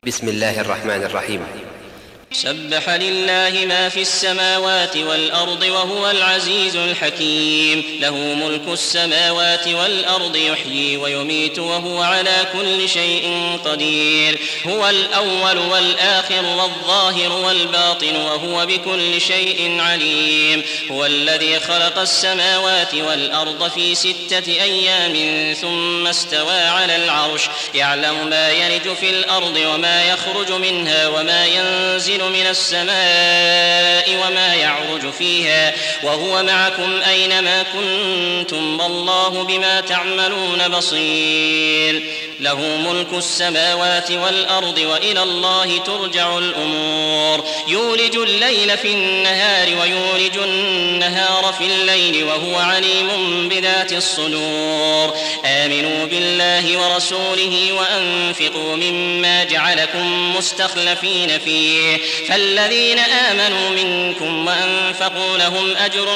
بسم الله الرحمن الرحيم. سبح لله ما في السماوات والأرض وهو العزيز الحكيم. له ملك السماوات والأرض يحيي ويميت وهو على كل شيء قدير. هو الأول والآخر والظاهر والباطن وهو بكل شيء عليم. هو الذي خلق السماوات والأرض في 6 أيام ثم استوى على العرش. يعلم ما يلج في الأرض وما يخرج منها وما ينزل من السماء وما يعرج فيها وهو معكم أينما كنتم والله بما تعملون بصير. له ملك السماوات والأرض وإلى الله ترجع الأمور. يولج الليل في النهار ويولج النهار في الليل وهو عليم بذات الصدور. آمنوا بالله ورسوله وأنفقوا مما جعلكم مستخلفين فيه فالذين آمنوا منكم وأنفقوا لهم أجر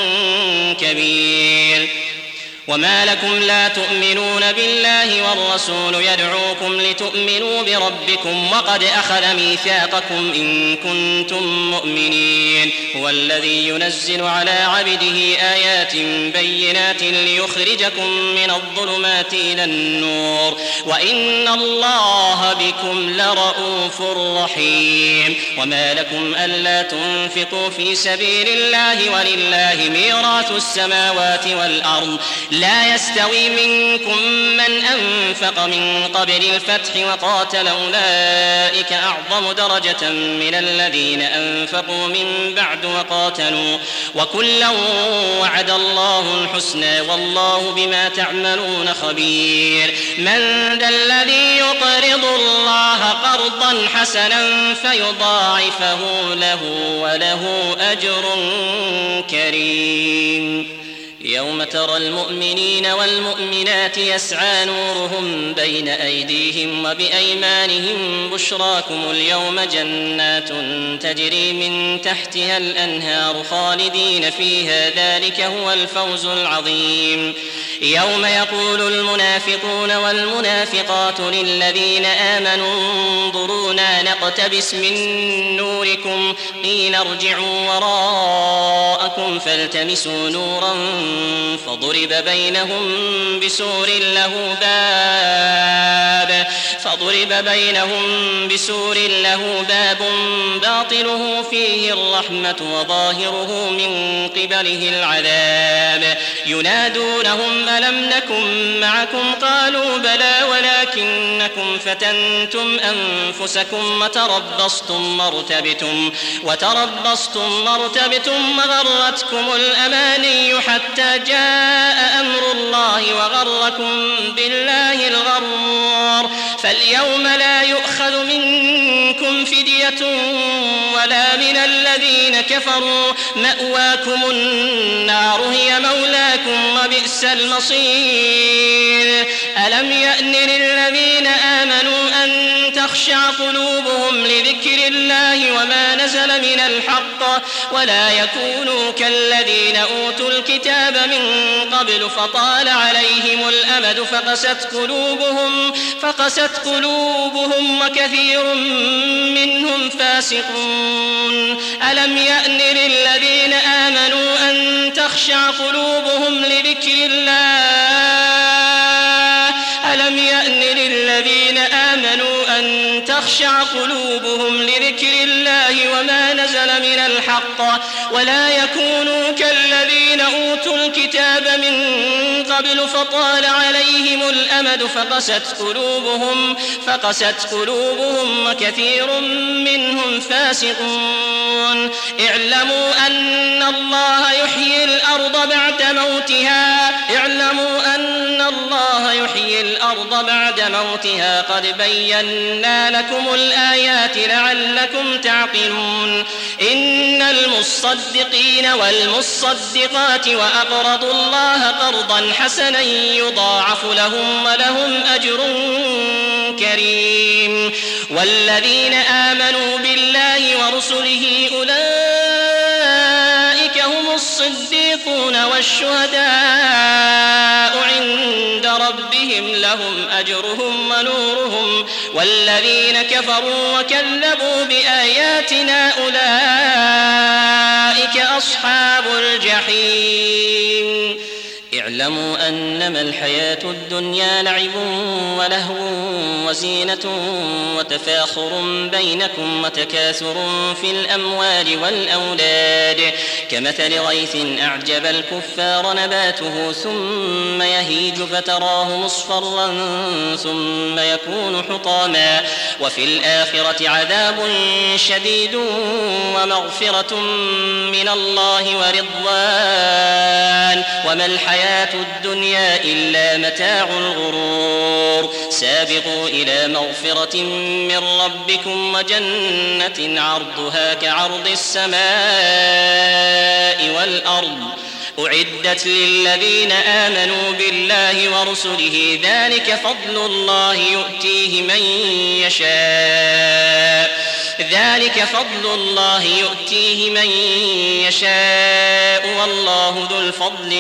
كبير. وما لكم لا تؤمنون بالله والرسول يدعوكم لتؤمنوا بربكم وقد أخذ ميثاقكم إن كنتم مؤمنين. هو الذي ينزل على عبده آيات بينات ليخرجكم من الظلمات إلى النور وإن الله بكم لرؤوف رحيم. وما لكم ألا تنفقوا في سبيل الله ولله ميراث السماوات والأرض. لا يستوي منكم من أنفق من قبل الفتح وقاتل أولئك أعظم درجة من الذين أنفقوا من بعد وقاتلوا وكلا وعد الله الحسنى والله بما تعملون خبير. من ذا الذي يقرض الله قرضا حسنا فيضاعفه له وله أجر كريم. يوم ترى المؤمنين والمؤمنات يسعى نورهم بين أيديهم وبأيمانهم بشراكم اليوم جنات تجري من تحتها الأنهار خالدين فيها ذلك هو الفوز العظيم. يوم يقول المنافقون والمنافقات للذين آمنوا انظرونا نقتبس من نوركم قيل ارجعوا وراءكم فالتمسوا نورا فضرب بينهم بسور له باب باطنه فيه الرحمة وظاهره من قبله العذاب. ينادونهم ألم نكن معكم قالوا بلى ولكنكم فتنتم أنفسكم وتربصتم وارتبتم وغرتكم الأماني حتى جاء أمر الله وغركم بالله الغرور. فاليوم لا يؤخذ منكم فدية ولا من الذين كفروا مأواكم النار هي مولاكم وبئس المصير. ألم يأن للذين آمنوا أن تخشع قلوبهم لذكر الله وما نزل من الحق ولا يكونوا كالذين أوتوا الكتاب من قبل فطال عليهم الأمد فقست قلوبهم وكثير منهم فاسقون. ألم يأن للذين آمنوا أن تخشع قلوبهم لذكر الله وما نزل من الحق ولا يكونوا كالذين أوتوا الكتاب من قبل فطال عليهم الأمد فقست قلوبهم وكثير منهم فاسقون. اعلموا أن الله يحيي الأرض بعد موتها قد بينا لكم الآيات لعلكم تعقلون. إن المصدقين والمصدقات وأقرضوا الله قرضا حسنا يضاعف لهم ولهم أجر كريم. والذين آمنوا بالله ورسله أولئك هم الصديقون والشهداء عند ربهم لهم أجرهم والذين كفروا وكذبوا بآياتنا أولئك أصحاب الجحيم اعلموا أنما الحياة الدنيا لعب ولهو وزينة وتفاخر بينكم وتكاثر في الأموال والأولاد كمثل غيث أعجب الكفار نباته ثم يهيج فتراه مصفرا ثم يكون حطاما وفي الآخرة عذاب شديد ومغفرة من الله ورضوان وما الحياة الدنيا إلا متاع الغرور سابقوا إلى مغفرة من ربكم وجنة عرضها كعرض السماء والأرض أعدت للذين آمنوا بالله ورسله ذلك فضل الله يؤتيه من يشاء والله ذو الفضل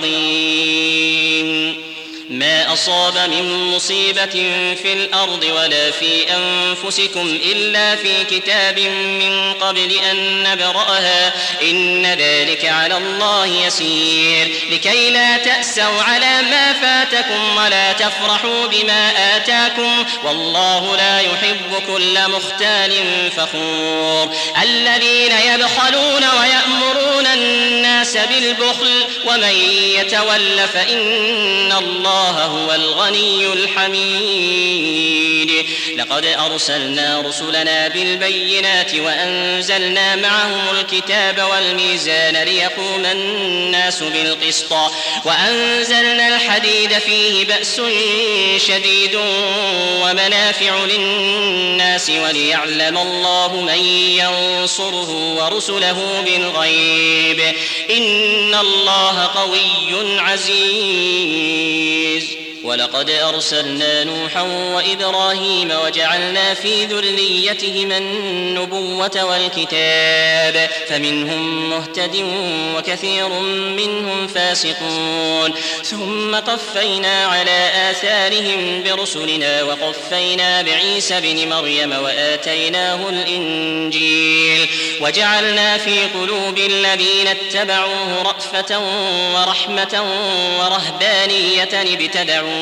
العظيم ما أصاب من مصيبة في الأرض ولا في أنفسكم إلا في كتاب من قبل أن نبرأها إن ذلك على الله يسير لكي لا تأسوا على ما فاتكم ولا تفرحوا بما آتاكم والله لا يحب كل مختال فخور الذين يبخلون ويأمرون الناس بالبخل ومن يتول فإن الله هو الغني الحميد لقد أرسلنا رسلنا بالبينات وأنزلنا معهم الكتاب والميزان ليقوم الناس بالقسط وأنزلنا الحديد فيه بأس شديد ومنافع للناس وليعلم الله من ينصره ورسله بالغيب إن الله قوي عزيز ولقد أرسلنا نوحا وإبراهيم وجعلنا في ذريتهما النبوة والكتاب فمنهم مهتد وكثير منهم فاسقون ثم قفينا على آثارهم برسلنا وقفينا بعيسى بن مريم وآتيناه الإنجيل وجعلنا في قلوب الذين اتبعوه رأفة ورحمة ورهبانية ابتدعوا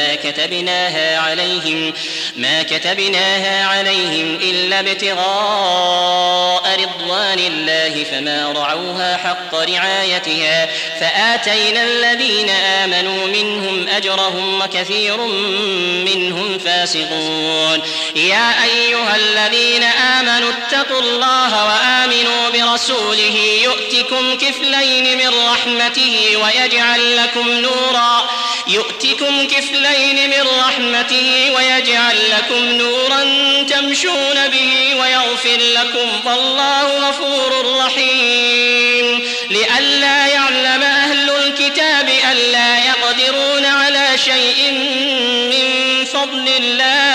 ما كتبناها عليهم إلا ابتغاء رضوان الله فما رعوها حق رعايتها فآتينا الذين آمنوا منهم أجرهم وكثير منهم فاسقون يا أيها الذين آمنوا اتقوا الله وآمنوا برسوله يؤتكم كفلين من رحمته ويجعل لكم نورا تمشون به ويغفر لكم والله غفور رحيم لئلا يعلم أهل الكتاب ألا يقدرون على شيء من فضل الله